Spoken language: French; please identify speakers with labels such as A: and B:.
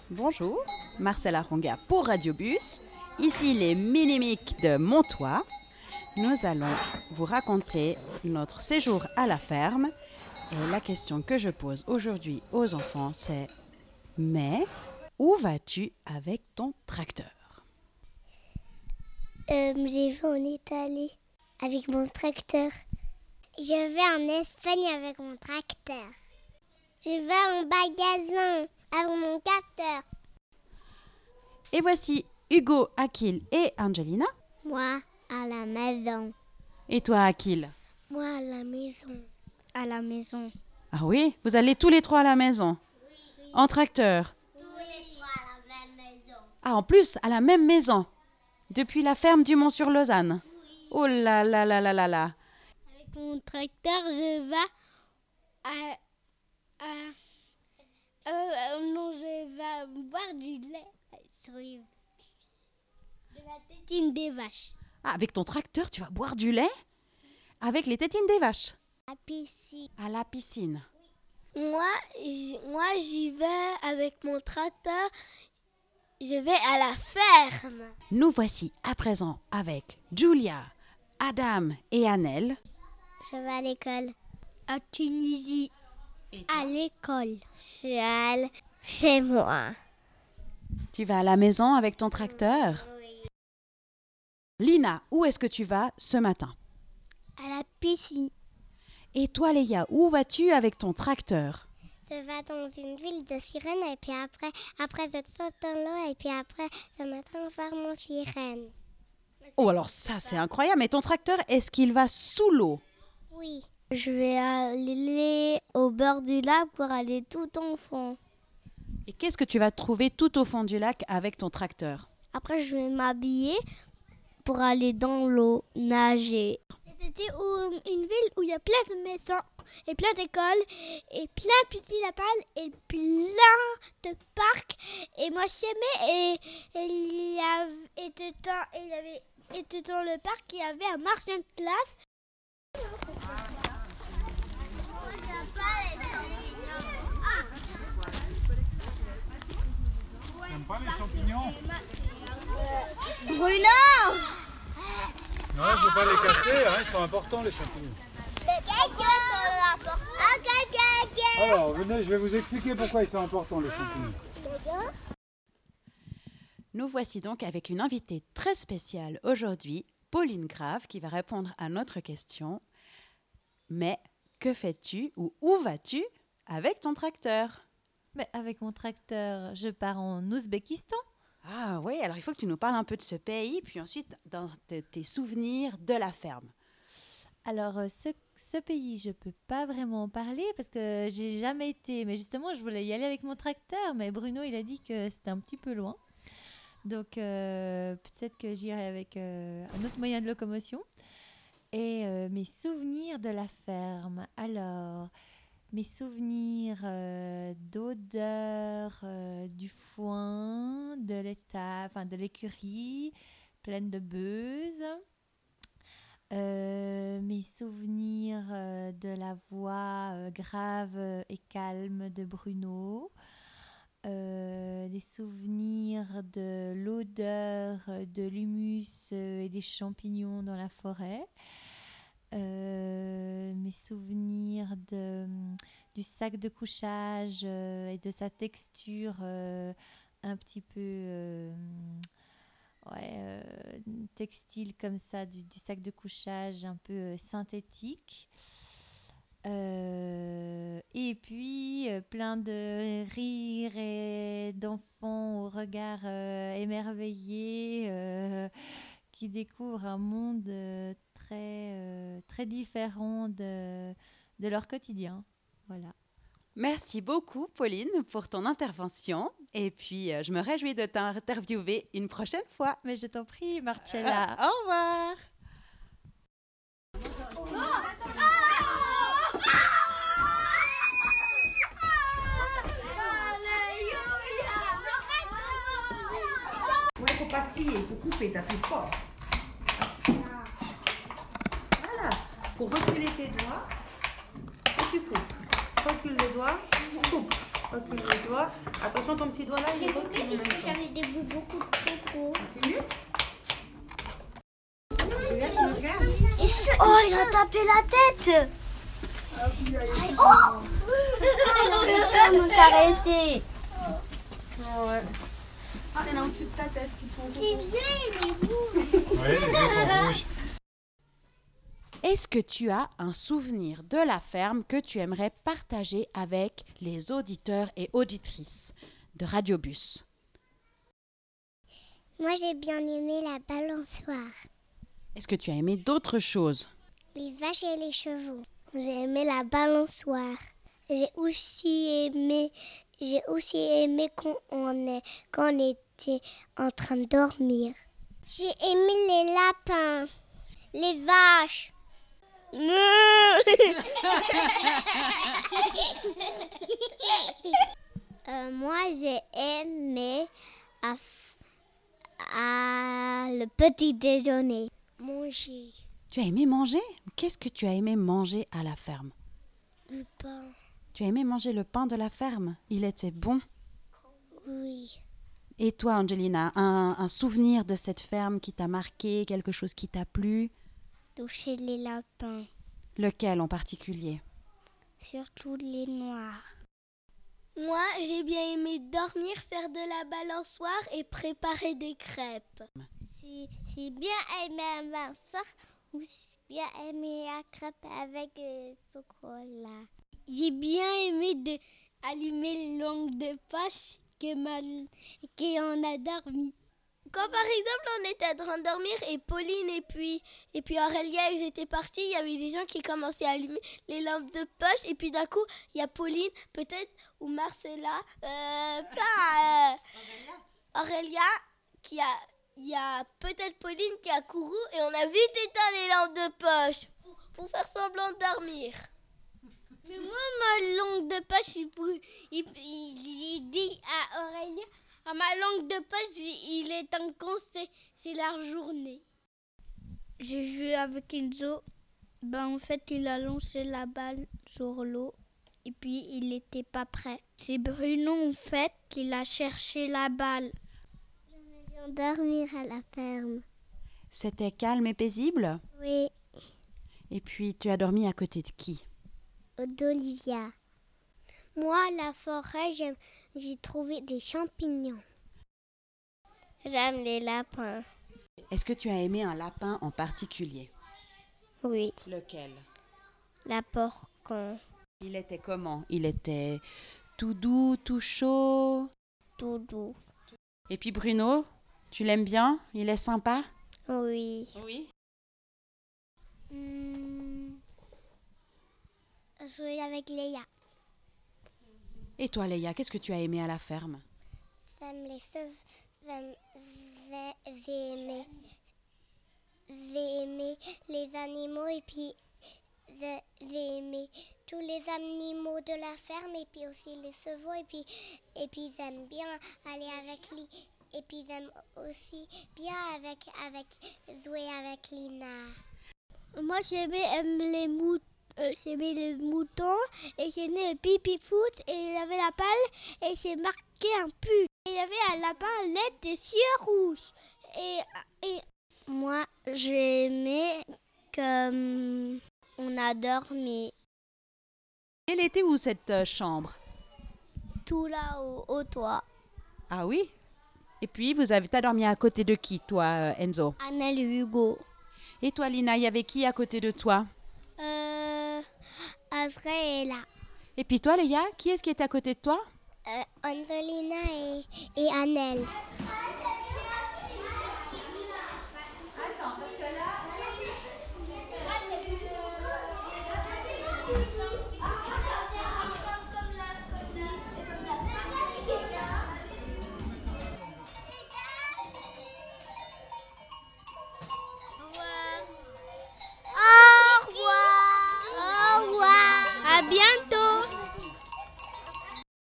A: Bonjour, Marcella Ronga pour Radiobus. Ici les Minimiques de Montois. Nous allons vous raconter notre séjour à la ferme. Et la question que je pose aujourd'hui aux enfants, c'est « Mais où vas-tu avec ton tracteur ?»
B: J'ai vu en Italie avec mon tracteur. Je vais en Espagne avec mon tracteur. Je vais en magasin avec mon tracteur.
A: Et voici Hugo, Akil et Angelina.
B: Moi, à la maison.
A: Et toi, Akil?
B: Moi, à la maison. À la maison.
A: Ah oui, vous allez tous les trois à la maison? Oui. En tracteur?
B: Tous les trois à la même maison.
A: Ah, en plus, à la même maison? Depuis la ferme du Mont-sur-Lausanne? Oui. Oh là là là là là là.
B: Avec mon tracteur, je vais je vais boire du lait sur de la tétine des vaches.
A: Ah, avec ton tracteur, tu vas boire du lait? Avec les tétines des vaches?
B: À la piscine.
A: À la piscine.
B: Moi, j'y vais avec mon tracteur. Je vais à la ferme.
A: Nous voici à présent avec Julia, Adam et Annelle.
B: Je vais à l'école. À Tunisie. À l'école. Je vais chez moi.
A: Tu vas à la maison avec ton tracteur?
B: Oui.
A: Lina, où est-ce que tu vas ce matin?
B: À la piscine.
A: Et toi, Léa, où vas-tu avec ton tracteur?
B: Je vais dans une ville de sirène et puis après je saute dans l'eau et puis après je me transforme en sirène.
A: Oh, alors ça, c'est incroyable. Mais ton tracteur, est-ce qu'il va sous l'eau?
B: Oui. Je vais aller au bord du lac pour aller tout en fond.
A: Et qu'est-ce que tu vas trouver tout au fond du lac avec ton tracteur?
B: Après, je vais m'habiller pour aller dans l'eau, nager. C'était une ville où il y a plein de maisons et plein d'écoles et plein de petits lapins et plein de parcs. Et moi, j'aimais et il était dans le parc, il y avait un marchand de glace.
C: T'aimes pas les champignons?
B: Bruno!
C: Non, il ne faut pas les casser, hein, ils sont importants les champignons. Alors, venez, je vais vous expliquer pourquoi ils sont importants les champignons.
A: Nous voici donc avec une invitée très spéciale aujourd'hui, Pauline Grave, qui va répondre à notre question. Mais que fais-tu ou où vas-tu avec ton tracteur?
D: Mais avec mon tracteur, je pars en Ouzbékistan.
A: Ah oui, alors il faut que tu nous parles un peu de ce pays, puis ensuite dans tes souvenirs de la ferme.
D: Alors, ce pays, je ne peux pas vraiment en parler parce que j'ai jamais été. Mais justement, je voulais y aller avec mon tracteur, mais Bruno, il a dit que c'était un petit peu loin. Donc, peut-être que j'irai avec un autre moyen de locomotion. Et mes souvenirs de la ferme. Alors, mes souvenirs d'odeur, du foin, de l'étable, de l'écurie pleine de beuses. Mes souvenirs de la voix grave et calme de Bruno. Des souvenirs de l'odeur de l'humus et des champignons dans la forêt. Mes souvenirs du sac de couchage et de sa texture un petit peu textile comme ça, du sac de couchage un peu synthétique. Et puis plein de rires et d'enfants au regard émerveillé qui découvrent un monde très différent de leur quotidien. Voilà.
A: Merci beaucoup, Pauline, pour ton intervention. Et puis, je me réjouis de t'interviewer une prochaine fois.
D: Mais je t'en prie, Marcella.
A: Au revoir.
E: Il faut pas scier, il faut couper, t'as plus fort. Voilà. Pour reculer tes doigts, et tu coupes. Recule les doigts, coupe. Recule les doigts. Attention, ton petit doigt là, il
B: J'ai
E: recule
B: coupé
E: en même
B: parce que
E: temps.
B: j'avais des bouts beaucoup trop gros.
E: Continue. Regarde, tu me regardes.
B: Oh, il a tapé la tête. Oh, il me caresser.
E: Ouais. Ah, il y en a au-dessus de ta tête qui font.
B: C'est vrai, les bouts.
C: Oui, les yeux sont rouges.
A: Est-ce que tu as un souvenir de la ferme que tu aimerais partager avec les auditeurs et auditrices de Radiobus?
B: Moi, j'ai bien aimé la balançoire.
A: Est-ce que tu as aimé d'autres choses?
B: Les vaches et les chevaux. J'ai aimé la balançoire. J'ai aussi aimé quand on était en train de dormir. J'ai aimé les lapins, les vaches. Moi, j'ai aimé le petit déjeuner. Manger
A: Tu as aimé manger? Qu'est-ce que tu as aimé manger à la ferme?
B: du pain.
A: Tu as aimé manger le pain de la ferme? Il était bon.
B: Oui.
A: Et toi, Angelina, un souvenir de cette ferme qui t'a marqué, quelque chose qui t'a plu?
B: Toucher les lapins,
A: Lequel en particulier?
B: surtout les noirs. Moi, j'ai bien aimé dormir, faire de la balançoire et préparer des crêpes. C'est bien aimé la balançoire ou c'est bien aimé la crêpe avec chocolat. J'ai bien aimé allumer les langues de poche qu'on a dormi. Quand par exemple on était en train de dormir et Pauline et puis Aurélia ils étaient partis, il y avait des gens qui commençaient à allumer les lampes de poche et puis d'un coup il y a Pauline peut-être ou Marcella, Aurélia il y a peut-être Pauline qui a couru et on a vite éteint les lampes de poche pour faire semblant de dormir. Mais moi ma langue de poche j'ai dit à Aurélia. À ma langue de poche, il est en c'est la journée. J'ai joué avec Enzo. En fait, il a lancé la balle sur l'eau et puis il n'était pas prêt. C'est Bruno, en fait, qui a cherché la balle. J'aimais bien dormir à la ferme.
A: C'était calme et paisible?
B: Oui,
A: Et puis, tu as dormi à côté de qui?
B: d'Olivia. Moi, à la forêt, j'ai trouvé des champignons. J'aime les lapins.
A: Est-ce que tu as aimé un lapin en particulier?
B: Oui,
A: Lequel?
B: la porcon,
A: Il était comment? Il était tout doux, tout chaud?
B: tout doux.
A: Et puis Bruno, tu l'aimes bien? Il est sympa?
B: Oui.
A: Oui.
B: Jouer avec Léa.
A: Et toi, Léa, qu'est-ce que tu as aimé à la ferme?
B: J'ai aimé les animaux et puis j'ai aimé tous les animaux de la ferme et puis aussi les chevaux et puis j'aime bien aller avec lui et puis j'aime aussi bien jouer avec Lina. Moi j'aimais les moutons et j'aimais le pipi-foot et il y avait la balle et j'ai marqué un but. Et il y avait un lapin LED des yeux rouges. Et moi j'ai aimé qu'on a dormi
A: Elle était où cette chambre?
B: tout là-haut au toit.
A: Ah oui? Et puis, t'as dormi à côté de qui, toi, Enzo?
B: Annelle et Hugo.
A: Et toi, Lina, il y avait qui à côté de toi?
B: Azraël est là.
A: Et puis toi, Léa, qui est-ce qui était à côté de toi?
B: Angelina et Annelle.